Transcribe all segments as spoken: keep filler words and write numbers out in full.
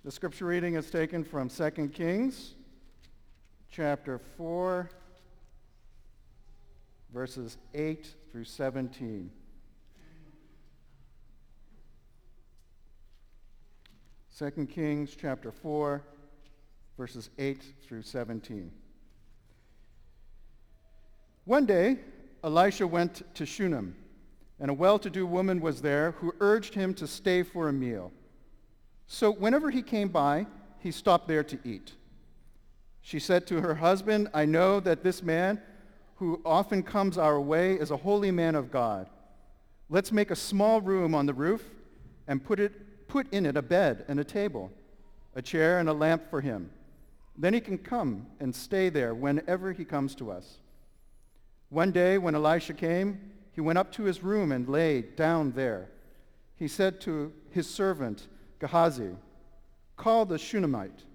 The scripture reading is taken from Second Kings, chapter four, verses eight through seventeen. Second Kings, chapter four, verses eight through seventeen. One day, Elisha went to Shunem, and a well-to-do woman was there who urged him to stay for a meal. So whenever he came by, he stopped there to eat. She said to her husband, "I know that this man who often comes our way is a holy man of God. Let's make a small room on the roof and put it, put in it a bed and a table, a chair and a lamp for him. Then he can come and stay there whenever he comes to us." One day when Elisha came, he went up to his room and lay down there. He said to his servant Gehazi, "Call the Shunammite."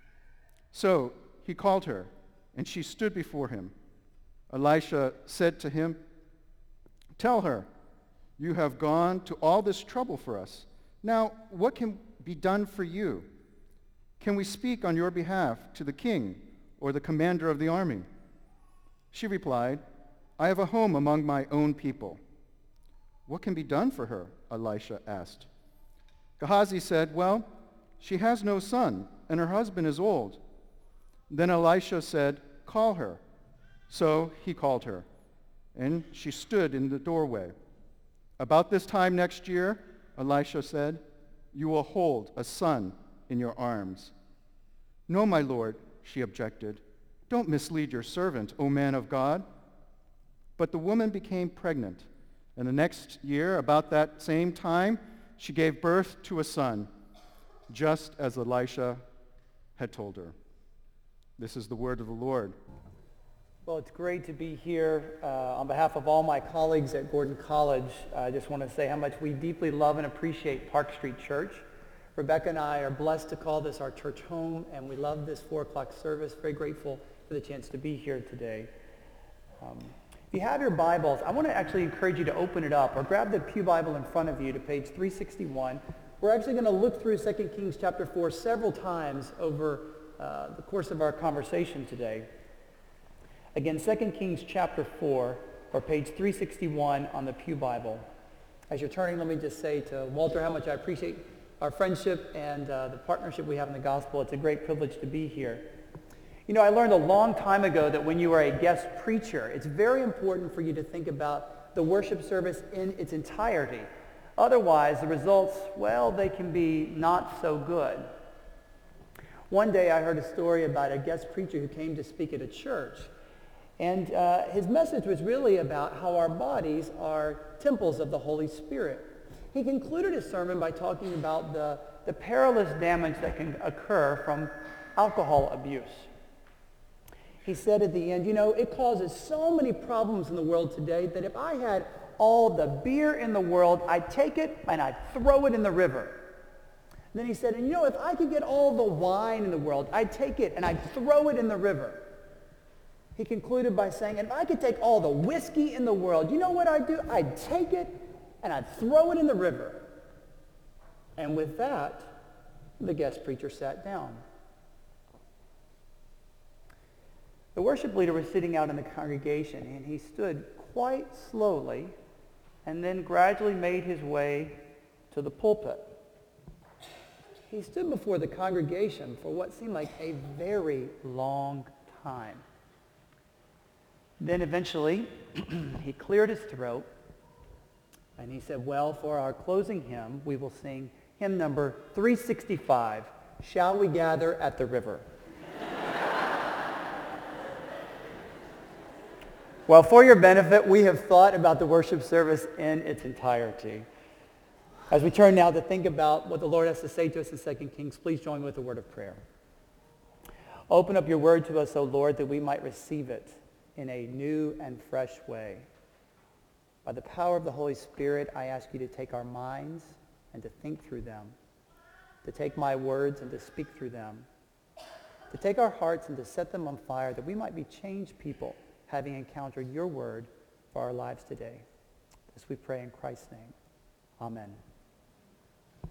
So he called her, and she stood before him. Elisha said to him, "Tell her, you have gone to all this trouble for us. Now, what can be done for you? Can we speak on your behalf to the king or the commander of the army?" She replied, "I have a home among my own people." "What can be done for her?" Elisha asked. Gehazi said, "Well, she has no son, and her husband is old." Then Elisha said, "Call her." So he called her, and she stood in the doorway. "About this time next year," Elisha said, "you will hold a son in your arms." "No, my lord," she objected. "Don't mislead your servant, O man of God." But the woman became pregnant, and the next year, about that same time, she gave birth to a son, just as Elisha had told her. This is the word of the Lord. Well, it's great to be here. Uh, on behalf of all my colleagues at Gordon College, I just want to say how much we deeply love and appreciate Park Street Church. Rebecca and I are blessed to call this our church home, and we love this four o'clock service. Very grateful for the chance to be here today. Um, If you have your Bibles, I want to actually encourage you to open it up or grab the Pew Bible in front of you to page three sixty-one. We're actually going to look through Second Kings chapter four several times over uh, the course of our conversation today. Again, Second Kings chapter four, or page three sixty-one on the Pew Bible. As you're turning, let me just say to Walter how much I appreciate our friendship and uh, the partnership we have in the gospel. It's a great privilege to be here. You know, I learned a long time ago that when you are a guest preacher, it's very important for you to think about the worship service in its entirety. Otherwise, the results, well, they can be not so good. One day I heard a story about a guest preacher who came to speak at a church. And uh, his message was really about how our bodies are temples of the Holy Spirit. He concluded his sermon by talking about the, the perilous damage that can occur from alcohol abuse. He said at the end, you know, it causes so many problems in the world today that if I had all the beer in the world, I'd take it and I'd throw it in the river. And then he said, and you know, if I could get all the wine in the world, I'd take it and I'd throw it in the river. He concluded by saying, if I could take all the whiskey in the world, you know what I'd do? I'd take it and I'd throw it in the river. And with that, the guest preacher sat down. The worship leader was sitting out in the congregation, and he stood quite slowly and then gradually made his way to the pulpit. He stood before the congregation for what seemed like a very long time. Then eventually, he cleared his throat, and he said, well, for our closing hymn, we will sing hymn number three sixty-five, Shall We Gather at the River? Well, for your benefit, we have thought about the worship service in its entirety. As we turn now to think about what the Lord has to say to us in Second Kings, please join me with a word of prayer. Open up your word to us, O Lord, that we might receive it in a new and fresh way. By the power of the Holy Spirit, I ask you to take our minds and to think through them, to take my words and to speak through them, to take our hearts and to set them on fire, that we might be changed people, having encountered your word for our lives today. This we pray in Christ's name. Amen.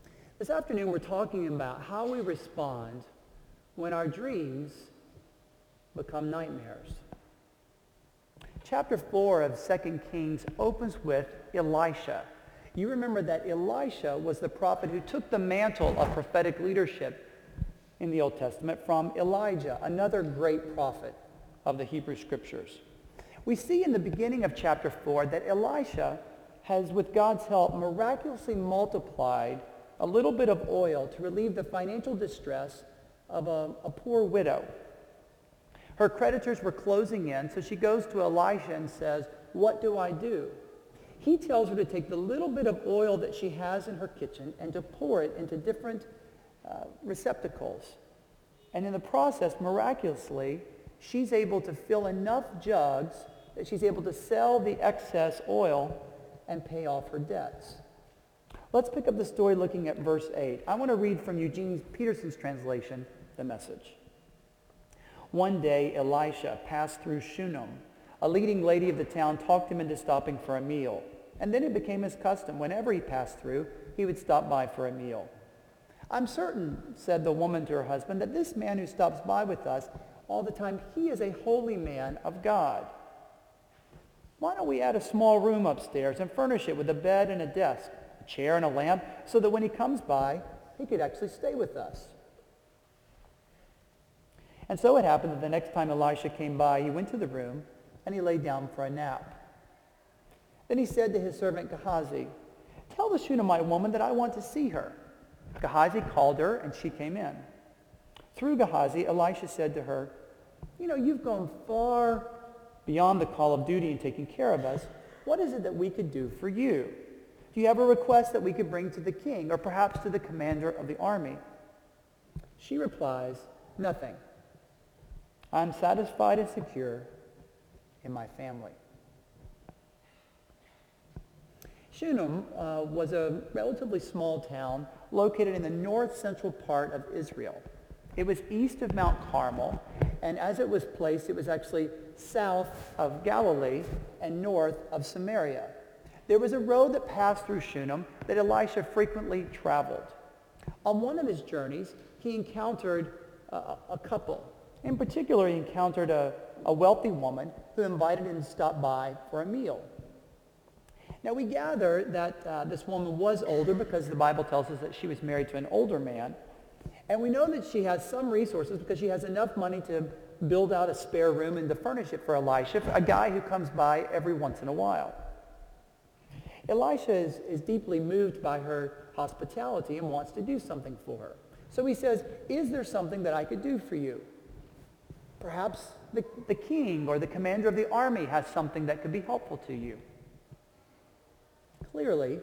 This afternoon we're talking about how we respond when our dreams become nightmares. Chapter four of Second Kings opens with Elisha. You remember that Elisha was the prophet who took the mantle of prophetic leadership in the Old Testament from Elijah, another great prophet of the Hebrew Scriptures. We see in the beginning of chapter four that Elisha has, with God's help, miraculously multiplied a little bit of oil to relieve the financial distress of a, a poor widow. Her creditors were closing in, so she goes to Elisha and says, "What do I do?" He tells her to take the little bit of oil that she has in her kitchen and to pour it into different uh, receptacles. And in the process, miraculously, she's able to fill enough jugs that she's able to sell the excess oil and pay off her debts. Let's pick up the story looking at verse eight. I want to read from Eugene Peterson's translation, The Message. One day, Elisha passed through Shunem. A leading lady of the town talked him into stopping for a meal. And then it became his custom. Whenever he passed through, he would stop by for a meal. "I'm certain," said the woman to her husband, "that this man who stops by with us all the time, he is a holy man of God. Why don't we add a small room upstairs and furnish it with a bed and a desk, a chair and a lamp, so that when he comes by, he could actually stay with us?" And so it happened that the next time Elisha came by, he went to the room and he lay down for a nap. Then he said to his servant Gehazi, "Tell the Shunammite woman that I want to see her." Gehazi called her and she came in. Through Gehazi, Elisha said to her, "You know, you've gone far beyond the call of duty in taking care of us. What is it that we could do for you? Do you have a request that we could bring to the king or perhaps to the commander of the army?" She replies, "Nothing. I'm satisfied and secure in my family." Shunem uh, was a relatively small town located in the north-central part of Israel. It was east of Mount Carmel, and as it was placed, it was actually south of Galilee and north of Samaria. There was a road that passed through Shunem that Elisha frequently traveled. On one of his journeys, he encountered a, a couple. In particular, he encountered a, a wealthy woman who invited him to stop by for a meal. Now, we gather that uh, this woman was older because the Bible tells us that she was married to an older man. And we know that she has some resources because she has enough money to build out a spare room and to furnish it for Elisha, a guy who comes by every once in a while. Elisha is, is deeply moved by her hospitality and wants to do something for her. So he says, "Is there something that I could do for you? Perhaps the, the king or the commander of the army has something that could be helpful to you." Clearly,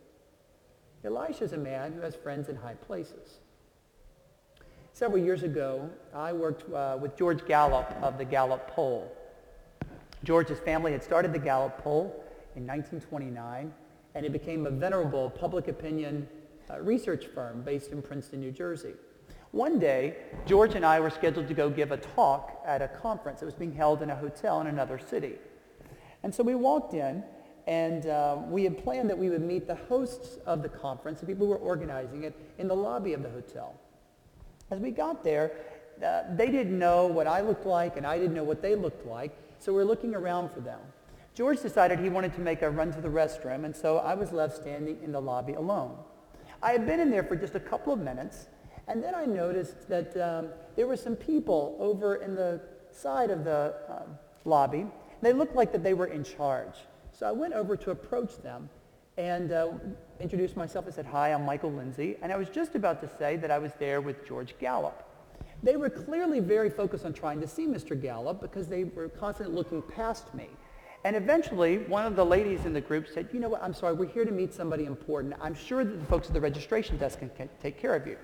Elisha is a man who has friends in high places. Several years ago, I worked uh, with George Gallup of the Gallup Poll. George's family had started the Gallup Poll in nineteen twenty-nine, and it became a venerable public opinion uh, research firm based in Princeton, New Jersey. One day, George and I were scheduled to go give a talk at a conference that was being held in a hotel in another city. And so we walked in, and uh, we had planned that we would meet the hosts of the conference, the people who were organizing it, in the lobby of the hotel. As we got there, uh, they didn't know what I looked like, and I didn't know what they looked like, so we were looking around for them. George decided he wanted to make a run to the restroom, and so I was left standing in the lobby alone. I had been in there for just a couple of minutes, and then I noticed that um, there were some people over in the side of the um, lobby. They looked like that they were in charge. So I went over to approach them and uh, introduced myself. I said, "Hi, I'm Michael Lindsay." And I was just about to say that I was there with George Gallup. They were clearly very focused on trying to see Mister Gallup because they were constantly looking past me. And eventually, one of the ladies in the group said, "You know what, I'm sorry, we're here to meet somebody important. I'm sure that the folks at the registration desk can, can take care of you."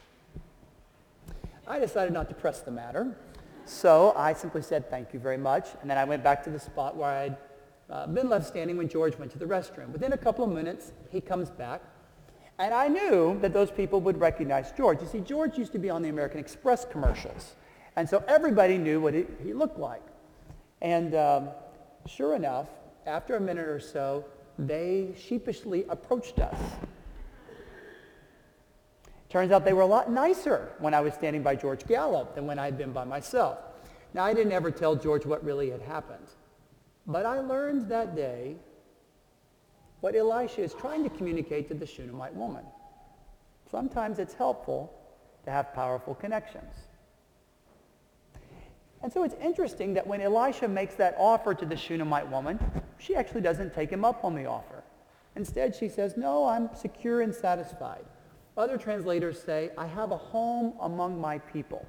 I decided not to press the matter. So I simply said, "Thank you very much." And then I went back to the spot where I had uh, been left standing when George went to the restroom. Within a couple of minutes, he comes back. And I knew that those people would recognize George. You see, George used to be on the American Express commercials. And so everybody knew what he, he looked like. And um, sure enough, after a minute or so, they sheepishly approached us. Turns out they were a lot nicer when I was standing by George Gallup than when I had been by myself. Now, I didn't ever tell George what really had happened, but I learned that day what Elisha is trying to communicate to the Shunammite woman. Sometimes it's helpful to have powerful connections. And so it's interesting that when Elisha makes that offer to the Shunammite woman, she actually doesn't take him up on the offer. Instead, she says, no, I'm secure and satisfied. Other translators say, I have a home among my people.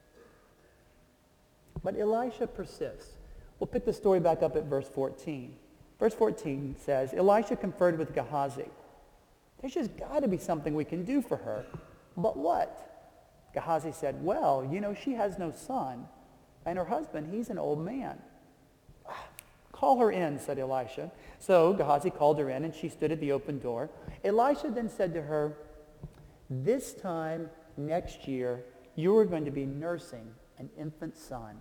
But Elisha persists. We'll pick the story back up at verse fourteen. Verse fourteen says, Elisha conferred with Gehazi. There's just got to be something we can do for her. But what? Gehazi said, well, you know, she has no son, and her husband, he's an old man. Call her in, said Elisha. So Gehazi called her in, and she stood at the open door. Elisha then said to her, this time next year, you are going to be nursing an infant son.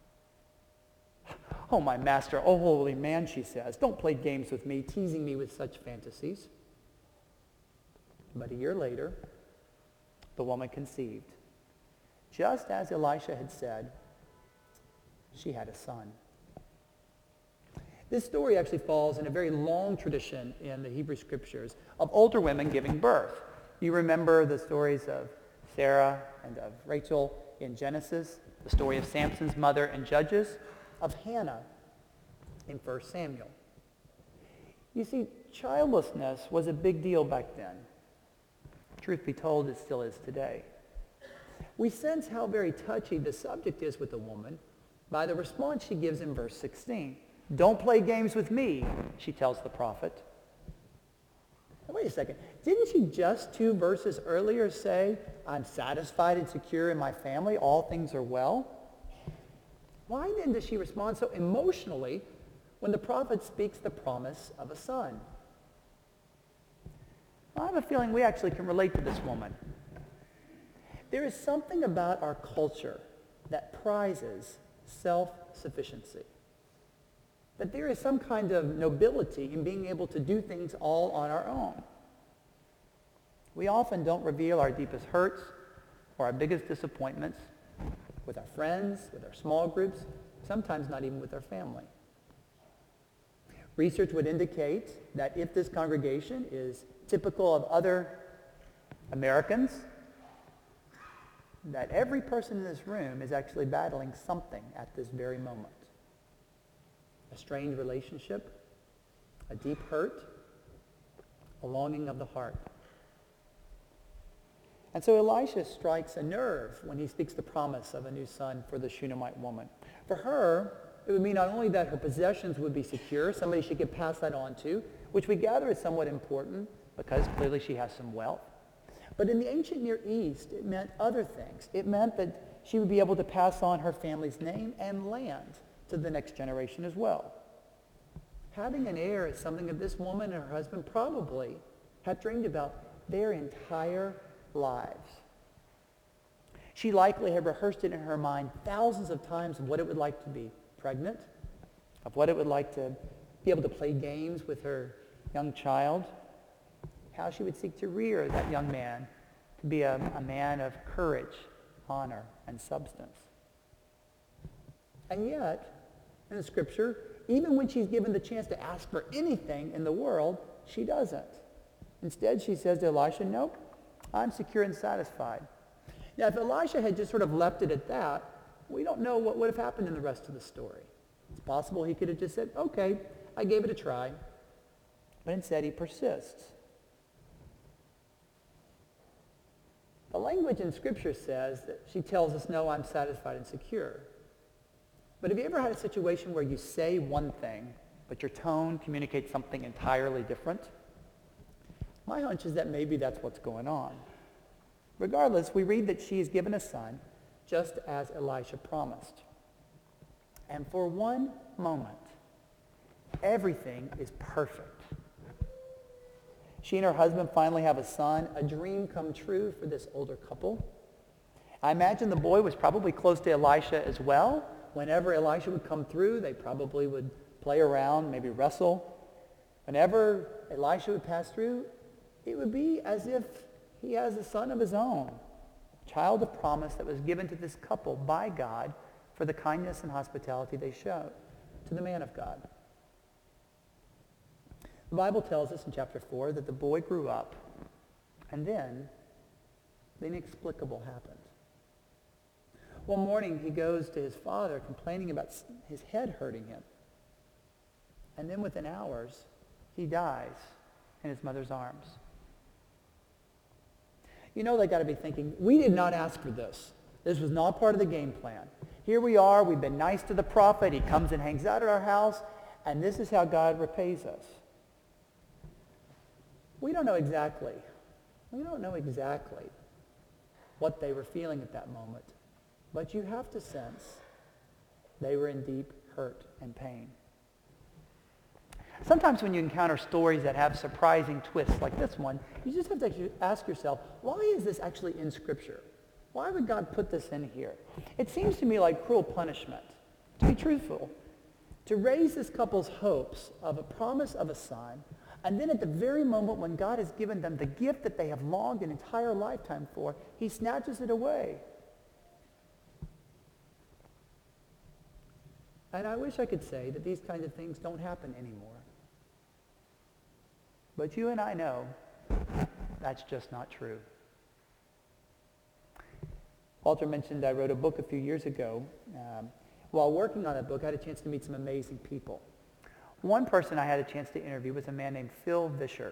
Oh, my master, oh, holy man, she says, don't play games with me, teasing me with such fantasies. But a year later, the woman conceived. Just as Elisha had said, she had a son. This story actually falls in a very long tradition in the Hebrew Scriptures of older women giving birth. You remember the stories of Sarah and of Rachel in Genesis, the story of Samson's mother in Judges, of Hannah in First Samuel. You see, childlessness was a big deal back then. Truth be told, it still is today. We sense how very touchy the subject is with the woman by the response she gives in verse sixteen. Don't play games with me, she tells the prophet. Now, wait a second. Didn't she just two verses earlier say, I'm satisfied and secure in my family, all things are well? Why then does she respond so emotionally when the prophet speaks the promise of a son? Well, I have a feeling we actually can relate to this woman. There is something about our culture that prizes self-sufficiency. That there is some kind of nobility in being able to do things all on our own. We often don't reveal our deepest hurts or our biggest disappointments with our friends, with our small groups, sometimes not even with our family. Research would indicate that if this congregation is typical of other Americans, that every person in this room is actually battling something at this very moment. A strained relationship, a deep hurt, a longing of the heart. And so Elisha strikes a nerve when he speaks the promise of a new son for the Shunammite woman. For her, it would mean not only that her possessions would be secure, somebody she could pass that on to, which we gather is somewhat important because clearly she has some wealth. But in the ancient Near East, it meant other things. It meant that she would be able to pass on her family's name and land to the next generation as well. Having an heir is something that this woman and her husband probably had dreamed about their entire lives. She likely had rehearsed it in her mind thousands of times of what it would like to be pregnant, of what it would like to be able to play games with her young child, how she would seek to rear that young man to be a, a man of courage, honor, and substance. And yet, in the scripture, even when she's given the chance to ask for anything in the world, she doesn't. Instead, she says to Elisha, nope, I'm secure and satisfied. Now, if Elisha had just sort of left it at that, we don't know what would have happened in the rest of the story. It's possible he could have just said, okay, I gave it a try. But instead, he persists. The language in Scripture says that she tells us, no, I'm satisfied and secure. But have you ever had a situation where you say one thing, but your tone communicates something entirely different? My hunch is that maybe that's what's going on. Regardless, we read that she is given a son, just as Elisha promised. And for one moment, everything is perfect. She and her husband finally have a son, a dream come true for this older couple. I imagine the boy was probably close to Elisha as well. Whenever Elisha would come through, they probably would play around, maybe wrestle. Whenever Elisha would pass through, it would be as if he has a son of his own, a child of promise that was given to this couple by God for the kindness and hospitality they showed to the man of God. The Bible tells us in chapter four that the boy grew up, and then the inexplicable happened. One morning he goes to his father complaining about his head hurting him. And then within hours, he dies in his mother's arms. You know, they got to be thinking, we did not ask for this. This was not part of the game plan. Here we are, we've been nice to the prophet, he comes and hangs out at our house, and this is how God repays us. We don't know exactly. We don't know exactly what they were feeling at that moment. But you have to sense they were in deep hurt and pain. Sometimes when you encounter stories that have surprising twists like this one, you just have to ask yourself, why is this actually in Scripture? Why would God put this in here? It seems to me like cruel punishment, to be truthful, to raise this couple's hopes of a promise of a son, and then at the very moment when God has given them the gift that they have longed an entire lifetime for, he snatches it away. And I wish I could say that these kinds of things don't happen anymore. But you and I know that's just not true. Walter mentioned I wrote a book a few years ago. Um, while working on that book, I had a chance to meet some amazing people. One person I had a chance to interview was a man named Phil Vischer.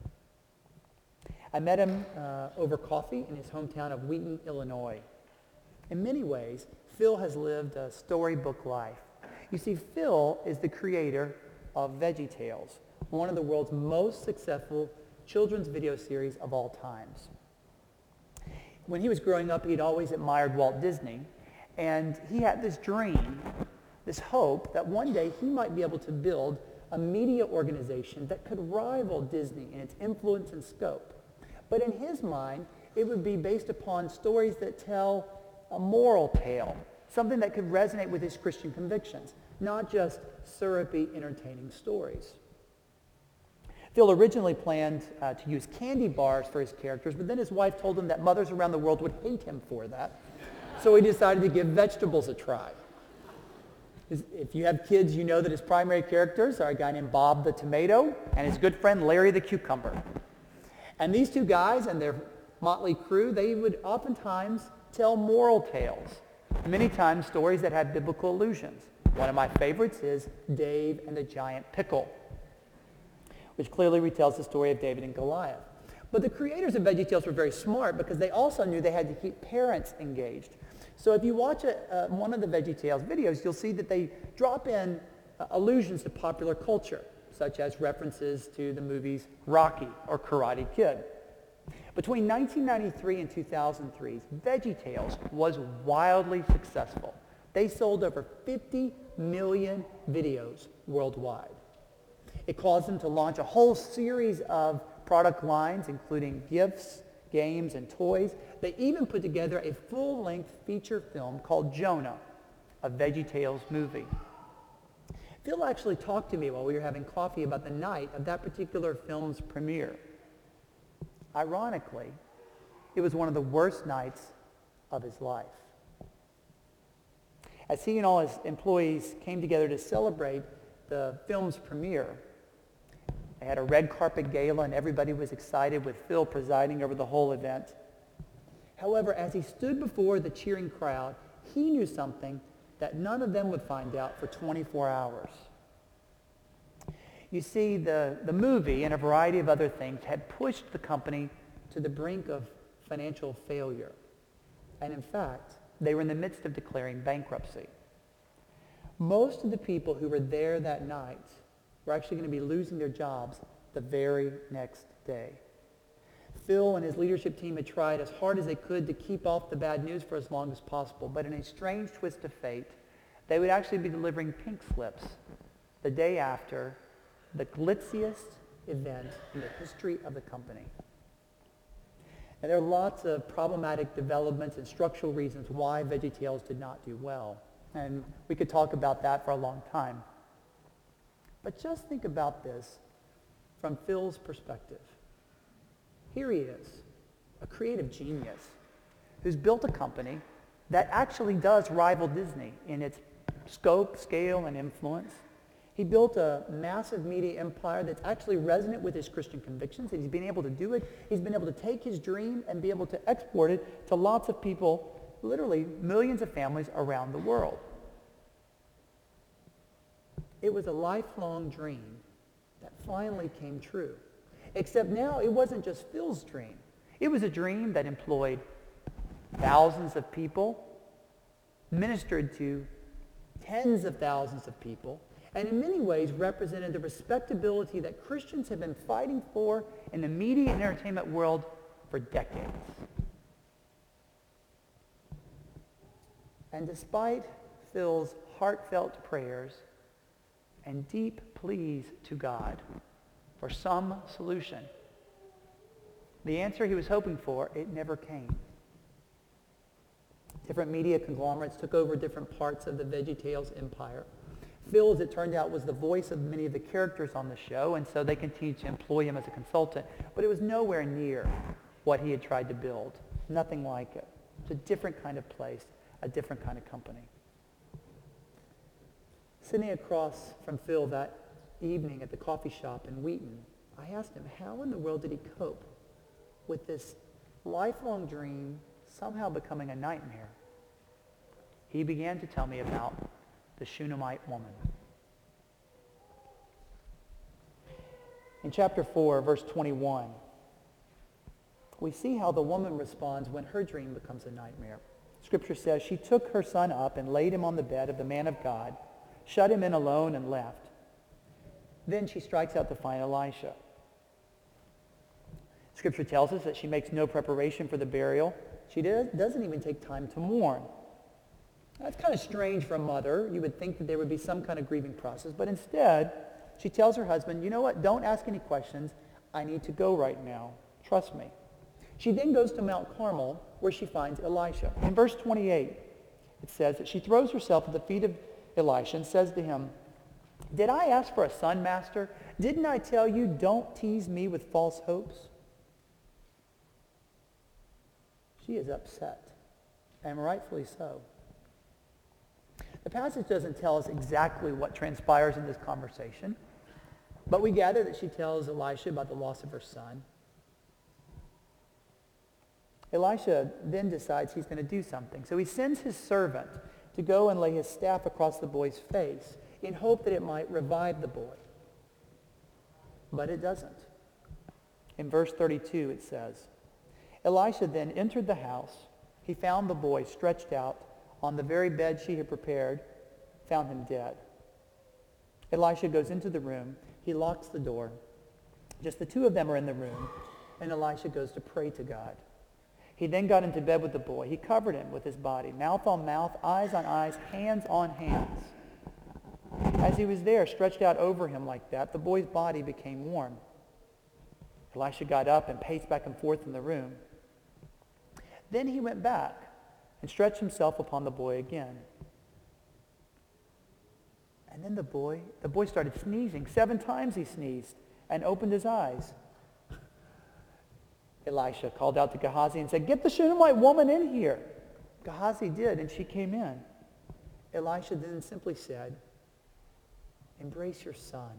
I met him uh, over coffee in his hometown of Wheaton, Illinois. In many ways, Phil has lived a storybook life. You see, Phil is the creator of VeggieTales, one of the world's most successful children's video series of all times. When he was growing up, he'd always admired Walt Disney, and he had this dream, this hope that one day he might be able to build a media organization that could rival Disney in its influence and scope. But in his mind, it would be based upon stories that tell a moral tale, something that could resonate with his Christian convictions, not just syrupy, entertaining stories. Phil originally planned uh, to use candy bars for his characters, but then his wife told him that mothers around the world would hate him for that. So he decided to give vegetables a try. His, if you have kids, you know that his primary characters are a guy named Bob the Tomato and his good friend Larry the Cucumber. And these two guys and their motley crew, they would oftentimes tell moral tales, many times stories that had biblical allusions. One of my favorites is Dave and the Giant Pickle, which clearly retells the story of David and Goliath. But the creators of VeggieTales were very smart because they also knew they had to keep parents engaged. So if you watch a, uh, one of the VeggieTales videos, you'll see that they drop in uh, allusions to popular culture, such as references to the movies Rocky or Karate Kid. Between nineteen ninety-three and two thousand three, VeggieTales was wildly successful. They sold over fifty million videos worldwide. It caused them to launch a whole series of product lines, including gifts, games, and toys. They even put together a full-length feature film called Jonah, a VeggieTales movie. Phil actually talked to me while we were having coffee about the night of that particular film's premiere. Ironically, it was one of the worst nights of his life. As he and all his employees came together to celebrate the film's premiere, they had a red carpet gala and everybody was excited with Phil presiding over the whole event. However, as he stood before the cheering crowd, he knew something that none of them would find out for twenty-four hours. You see, the, the movie and a variety of other things had pushed the company to the brink of financial failure. And in fact, they were in the midst of declaring bankruptcy. Most of the people who were there that night were actually going to be losing their jobs the very next day. Phil and his leadership team had tried as hard as they could to keep off the bad news for as long as possible, but in a strange twist of fate, they would actually be delivering pink slips the day after the glitziest event in the history of the company. And there are lots of problematic developments and structural reasons why VeggieTales did not do well. And we could talk about that for a long time. But just think about this from Phil's perspective. Here he is, a creative genius who's built a company that actually does rival Disney in its scope, scale, and influence. He built a massive media empire that's actually resonant with his Christian convictions, and he's been able to do it. He's been able to take his dream and be able to export it to lots of people, literally millions of families around the world. It was a lifelong dream that finally came true. Except now it wasn't just Phil's dream. It was a dream that employed thousands of people, ministered to tens of thousands of people, and in many ways represented the respectability that Christians have been fighting for in the media and entertainment world for decades. And despite Phil's heartfelt prayers and deep pleas to God for some solution, the answer he was hoping for, it never came. Different media conglomerates took over different parts of the VeggieTales empire. Phil, as it turned out, was the voice of many of the characters on the show, and so they continued to employ him as a consultant. But it was nowhere near what he had tried to build. Nothing like it. It's a different kind of place, a different kind of company. Sitting across from Phil that evening at the coffee shop in Wheaton, I asked him, how in the world did he cope with this lifelong dream somehow becoming a nightmare? He began to tell me about the Shunammite woman. In chapter four, verse twenty-one, we see how the woman responds when her dream becomes a nightmare. Scripture says, she took her son up and laid him on the bed of the man of God, shut him in alone, and left. Then she strikes out to find Elisha. Scripture tells us that she makes no preparation for the burial. She doesn't even take time to mourn. That's kind of strange for a mother. You would think that there would be some kind of grieving process. But instead, she tells her husband, you know what, don't ask any questions. I need to go right now. Trust me. She then goes to Mount Carmel, where she finds Elisha. In verse twenty-eight, it says that she throws herself at the feet of Elisha and says to him, did I ask for a son, master? Didn't I tell you, don't tease me with false hopes? She is upset, and rightfully so. The passage doesn't tell us exactly what transpires in this conversation, but we gather that she tells Elisha about the loss of her son. Elisha then decides he's going to do something. So he sends his servant to go and lay his staff across the boy's face in hope that it might revive the boy. But it doesn't. In verse thirty-two it says, Elisha then entered the house. He found the boy stretched out on the very bed she had prepared, found him dead. Elisha goes into the room. He locks the door. Just the two of them are in the room, and Elisha goes to pray to God. He then got into bed with the boy. He covered him with his body, mouth on mouth, eyes on eyes, hands on hands. As he was there, stretched out over him like that, the boy's body became warm. Elisha got up and paced back and forth in the room. Then he went back and stretched himself upon the boy again. And then the boy, the boy started sneezing. Seven times he sneezed and opened his eyes. Elisha called out to Gehazi and said, get the Shunammite woman in here. Gehazi did, and she came in. Elisha then simply said, embrace your son.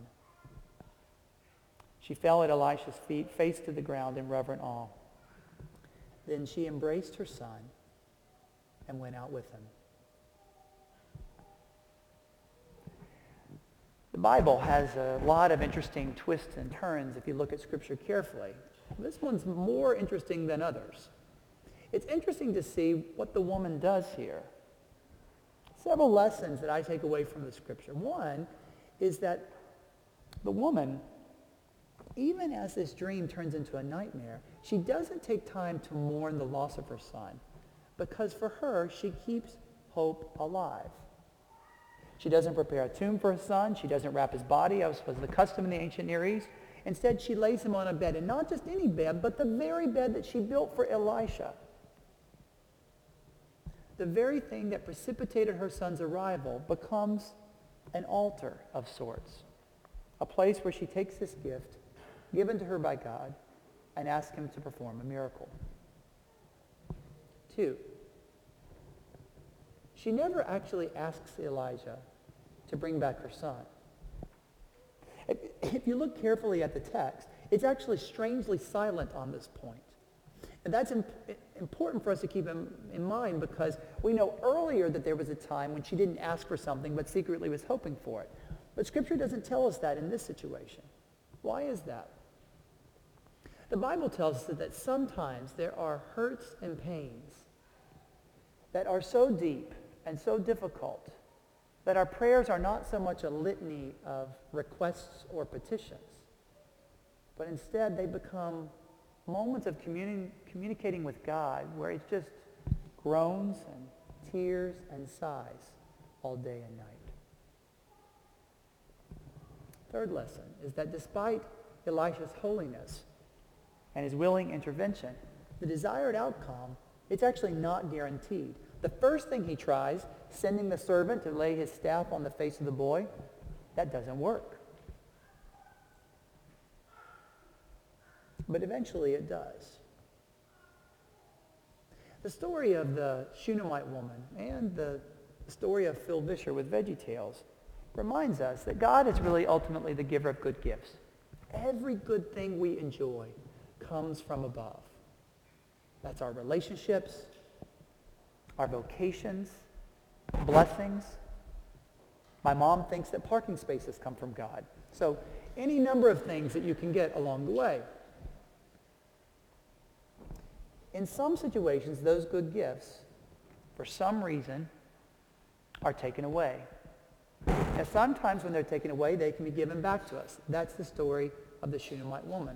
She fell at Elisha's feet, face to the ground in reverent awe. Then she embraced her son and went out with him. The Bible has a lot of interesting twists and turns if you look at Scripture carefully. This one's more interesting than others. It's interesting to see what the woman does here. Several lessons that I take away from the Scripture. One is that the woman, even as this dream turns into a nightmare, she doesn't take time to mourn the loss of her son, because for her, she keeps hope alive. She doesn't prepare a tomb for her son. She doesn't wrap his body, as was the custom in the ancient Near East. Instead, she lays him on a bed, and not just any bed, but the very bed that she built for Elisha. The very thing that precipitated her son's arrival becomes an altar of sorts, a place where she takes this gift given to her by God and asks him to perform a miracle. Two, she never actually asks Elijah to bring back her son. If you look carefully at the text, it's actually strangely silent on this point. And that's imp- important for us to keep in, in mind because we know earlier that there was a time when she didn't ask for something but secretly was hoping for it. But Scripture doesn't tell us that in this situation. Why is that? The Bible tells us that sometimes there are hurts and pains that are so deep and so difficult that our prayers are not so much a litany of requests or petitions, but instead they become moments of communi- communicating with God where it's just groans and tears and sighs all day and night. Third lesson is that despite Elisha's holiness and his willing intervention, the desired outcome, it's actually not guaranteed. The first thing he tries, sending the servant to lay his staff on the face of the boy, that doesn't work. But eventually it does. The story of the Shunammite woman and the story of Phil Vischer with VeggieTales reminds us that God is really ultimately the giver of good gifts. Every good thing we enjoy comes from above. That's our relationships, our vocations, blessings. My mom thinks that parking spaces come from God. So any number of things that you can get along the way. In some situations, those good gifts, for some reason, are taken away. Now, sometimes when they're taken away, they can be given back to us. That's the story of the Shunammite woman.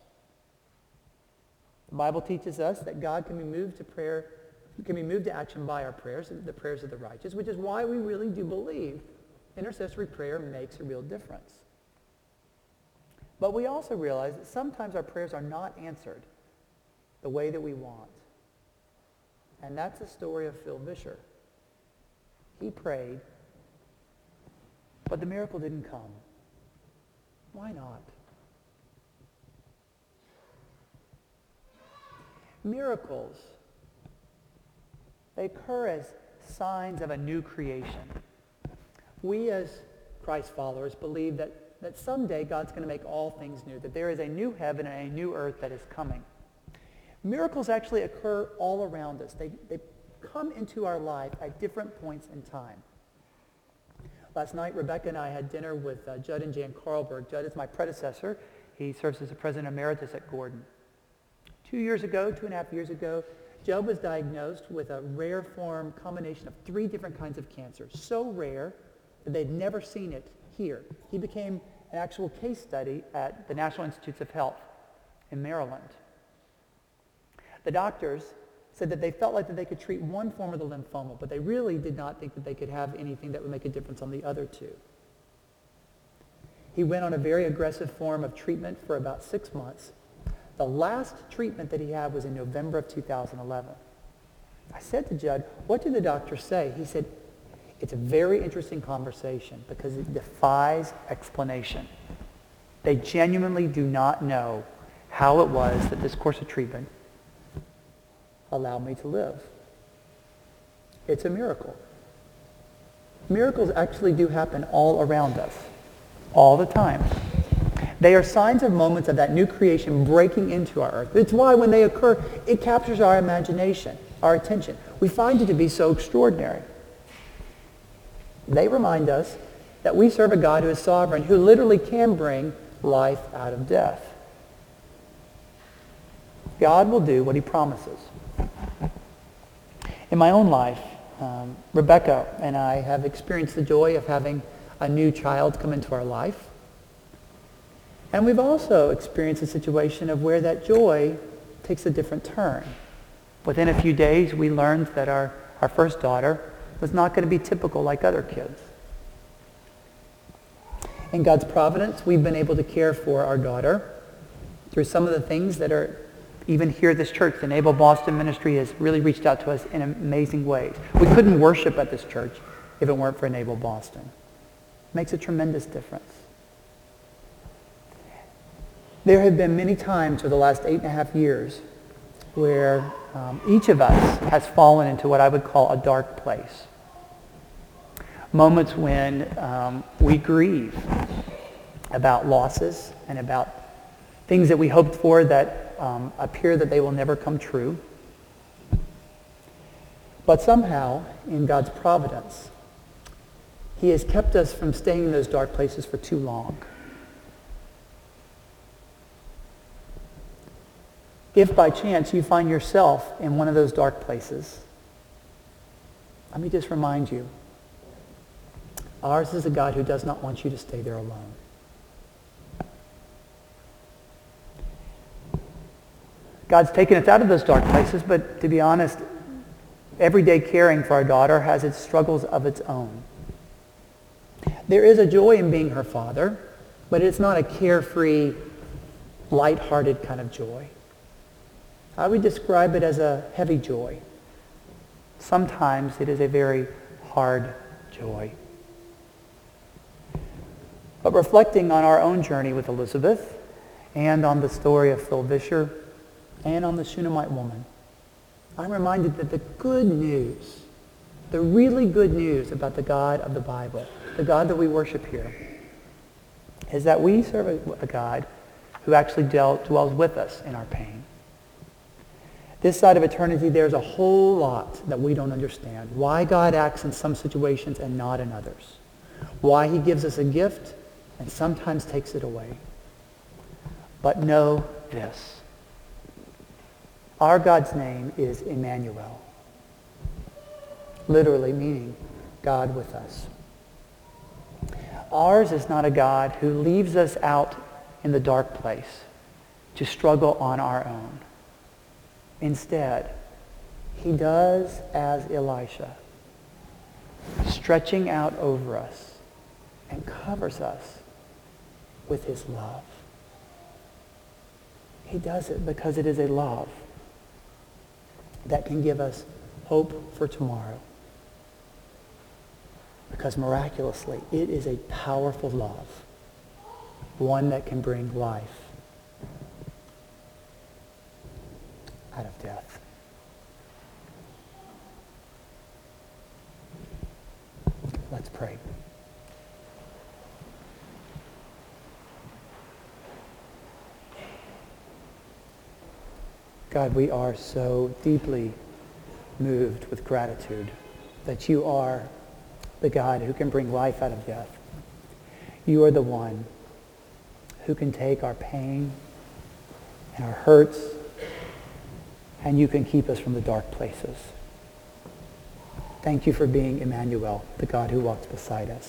The Bible teaches us that God can be moved to prayer, can be moved to action by our prayers, the prayers of the righteous, which is why we really do believe intercessory prayer makes a real difference. But we also realize that sometimes our prayers are not answered the way that we want. And that's the story of Phil Vischer. He prayed, but the miracle didn't come. Why not? Miracles, they occur as signs of a new creation. We as Christ followers believe that, that someday God's going to make all things new, that there is a new heaven and a new earth that is coming. Miracles actually occur all around us. They, they come into our life at different points in time. Last night, Rebecca and I had dinner with uh, Judd and Jan Carlberg. Judd is my predecessor. He serves as the president emeritus at Gordon. Two years ago, two and a half years ago, Judd was diagnosed with a rare form combination of three different kinds of cancer, so rare that they'd never seen it here. He became an actual case study at the National Institutes of Health in Maryland. The doctors said that they felt like that they could treat one form of the lymphoma, but they really did not think that they could have anything that would make a difference on the other two. He went on a very aggressive form of treatment for about six months. The last treatment that he had was in November of two thousand eleven. I said to Judd, what did the doctor say? He said, it's a very interesting conversation because it defies explanation. They genuinely do not know how it was that this course of treatment allowed me to live. It's a miracle. Miracles actually do happen all around us, all the time. They are signs of moments of that new creation breaking into our earth. It's why when they occur, it captures our imagination, our attention. We find it to be so extraordinary. They remind us that we serve a God who is sovereign, who literally can bring life out of death. God will do what he promises. In my own life, um, Rebecca and I have experienced the joy of having a new child come into our life. And we've also experienced a situation of where that joy takes a different turn. Within a few days, we learned that our, our first daughter was not going to be typical like other kids. In God's providence, we've been able to care for our daughter through some of the things that are even here at this church. The Enable Boston Ministry has really reached out to us in amazing ways. We couldn't worship at this church if it weren't for Enable Boston. It makes a tremendous difference. There have been many times over the last eight and a half years where um, each of us has fallen into what I would call a dark place. Moments when um, we grieve about losses and about things that we hoped for that um, appear that they will never come true. But somehow, in God's providence, he has kept us from staying in those dark places for too long. If by chance you find yourself in one of those dark places, let me just remind you, ours is a God who does not want you to stay there alone. God's taken us out of those dark places, but to be honest, everyday caring for our daughter has its struggles of its own. There is a joy in being her father, but it's not a carefree, lighthearted kind of joy. I would describe it as a heavy joy. Sometimes it is a very hard joy. But reflecting on our own journey with Elizabeth and on the story of Phil Vischer and on the Shunammite woman, I'm reminded that the good news, the really good news about the God of the Bible, the God that we worship here, is that we serve a, a God who actually dealt, dwells with us in our pain. This side of eternity, there's a whole lot that we don't understand. Why God acts in some situations and not in others. Why he gives us a gift and sometimes takes it away. But know this. Our God's name is Emmanuel. Literally meaning God with us. Ours is not a God who leaves us out in the dark place to struggle on our own. Instead, he does as Elisha, stretching out over us and covers us with his love. He does it because it is a love that can give us hope for tomorrow. Because miraculously, it is a powerful love, one that can bring life out of death. Let's pray. God, we are so deeply moved with gratitude that you are the God who can bring life out of death. You are the one who can take our pain and our hurts, and you can keep us from the dark places. Thank you for being Emmanuel, the God who walks beside us.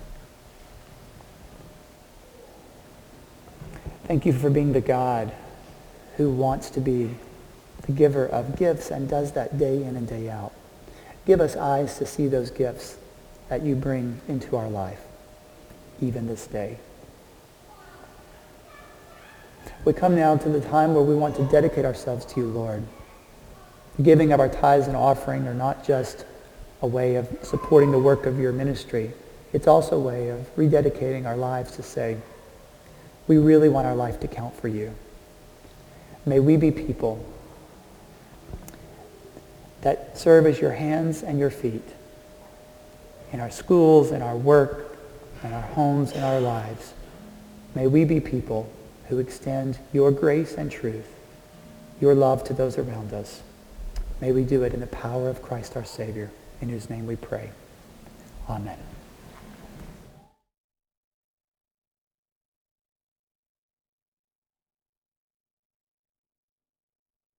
Thank you for being the God who wants to be the giver of gifts and does that day in and day out. Give us eyes to see those gifts that you bring into our life, even this day. We come now to the time where we want to dedicate ourselves to you, Lord. The giving of our tithes and offering are not just a way of supporting the work of your ministry. It's also a way of rededicating our lives to say, we really want our life to count for you. May we be people that serve as your hands and your feet in our schools, in our work, in our homes, in our lives. May we be people who extend your grace and truth, your love to those around us. May we do it in the power of Christ our Savior, in whose name we pray. Amen.